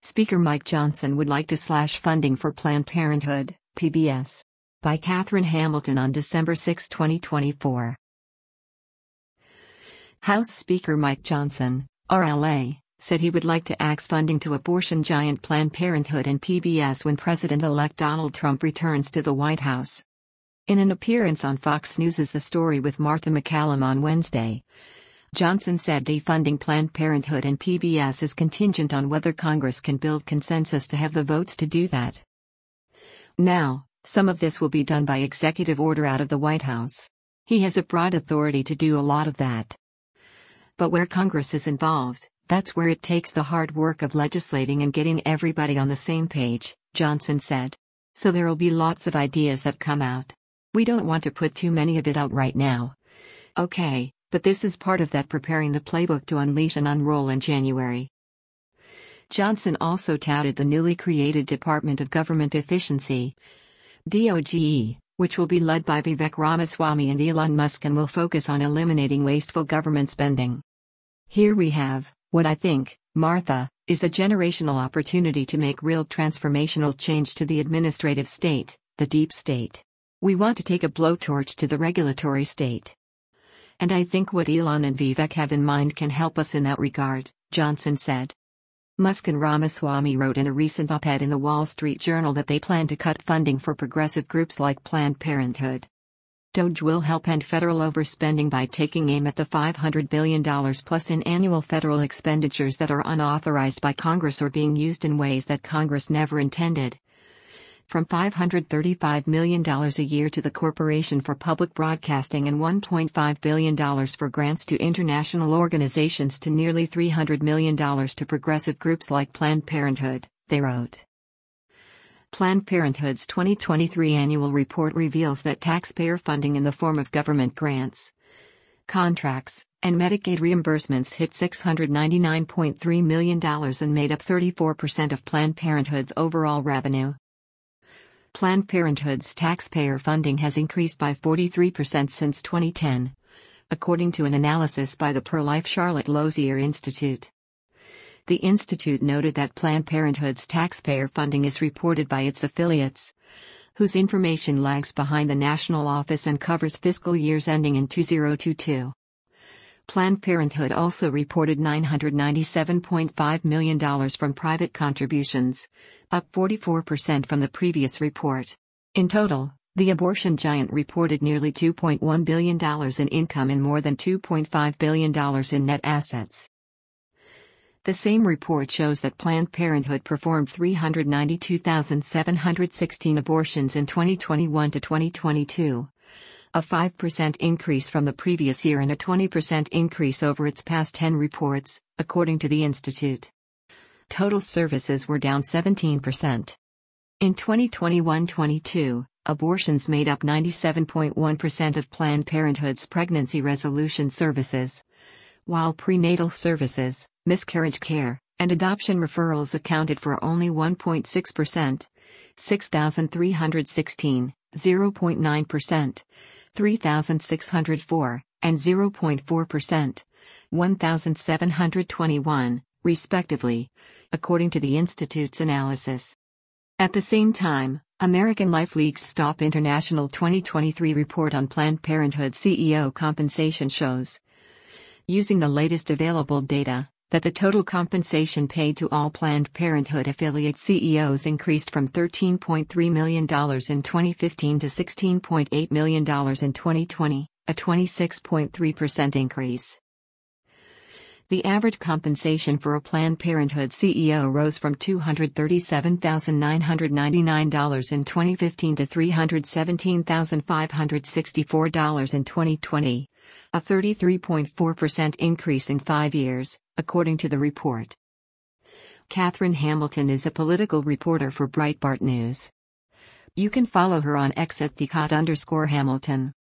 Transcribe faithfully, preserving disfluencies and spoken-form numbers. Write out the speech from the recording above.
Speaker Mike Johnson would like to slash funding for Planned Parenthood, P B S. By Catherine Hamilton on December sixth, twenty twenty-four. House Speaker Mike Johnson, R L A, said he would like to axe funding to abortion giant Planned Parenthood and P B S when President-elect Donald Trump returns to the White House. In an appearance on Fox News' The Story with Martha MacCallum on Wednesday, Johnson said defunding Planned Parenthood and P B S is contingent on whether Congress can build consensus to have the votes to do that. Now, some of this will be done by executive order out of the White House. He has a broad authority to do a lot of that. But where Congress is involved, that's where it takes the hard work of legislating and getting everybody on the same page, Johnson said. So there'll be lots of ideas that come out. We don't want to put too many of it out right now. Okay, but this is part of that preparing the playbook to unleash and unroll in January. Johnson also touted the newly created Department of Government Efficiency, D O G E, which will be led by Vivek Ramaswamy and Elon Musk and will focus on eliminating wasteful government spending. Here we have, what I think, Martha, is a generational opportunity to make real transformational change to the administrative state, the deep state. We want to take a blowtorch to the regulatory state. And I think what Elon and Vivek have in mind can help us in that regard, Johnson said. Musk and Ramaswamy wrote in a recent op-ed in the Wall Street Journal that they plan to cut funding for progressive groups like Planned Parenthood. D O G E will help end federal overspending by taking aim at the five hundred billion dollars plus in annual federal expenditures that are unauthorized by Congress or being used in ways that Congress never intended. From five hundred thirty-five million dollars a year to the Corporation for Public Broadcasting and one point five billion dollars for grants to international organizations to nearly three hundred million dollars to progressive groups like Planned Parenthood, they wrote. Planned Parenthood's twenty twenty-three annual report reveals that taxpayer funding in the form of government grants, contracts, and Medicaid reimbursements hit six hundred ninety-nine point three million dollars and made up thirty-four percent of Planned Parenthood's overall revenue. Planned Parenthood's taxpayer funding has increased by forty-three percent since twenty ten, according to an analysis by the Pro-Life Charlotte Lozier Institute. The institute noted that Planned Parenthood's taxpayer funding is reported by its affiliates, whose information lags behind the national office and covers fiscal years ending in two thousand twenty-two. Planned Parenthood also reported nine hundred ninety-seven point five million dollars from private contributions, up forty-four percent from the previous report. In total, the abortion giant reported nearly two point one billion dollars in income and more than two point five billion dollars in net assets. The same report shows that Planned Parenthood performed three hundred ninety-two thousand seven hundred sixteen abortions in twenty twenty-one to twenty twenty-two. A five percent increase from the previous year and a twenty percent increase over its past ten reports, according to the institute. Total services were down seventeen percent. In twenty twenty-one twenty-two, abortions made up ninety-seven point one percent of Planned Parenthood's pregnancy resolution services, while prenatal services, miscarriage care, and adoption referrals accounted for only one point six percent, six thousand three hundred sixteen, zero point nine percent, three thousand six hundred four, and zero point four percent, one thousand seven hundred twenty-one, respectively, according to the Institute's analysis. At the same time, American Life League's Stop International twenty twenty-three report on Planned Parenthood C E O compensation shows, using the latest available data, that the total compensation paid to all Planned Parenthood affiliate C E Os increased from thirteen point three million dollars in twenty fifteen to sixteen point eight million dollars in twenty twenty, a twenty-six point three percent increase. The average compensation for a Planned Parenthood C E O rose from two hundred thirty-seven thousand nine hundred ninety-nine dollars in twenty fifteen to three hundred seventeen thousand five hundred sixty-four dollars in twenty twenty, a thirty-three point four percent increase in five years, according to the report. Catherine Hamilton is a political reporter for Breitbart News. You can follow her on X at the Cot underscore Hamilton.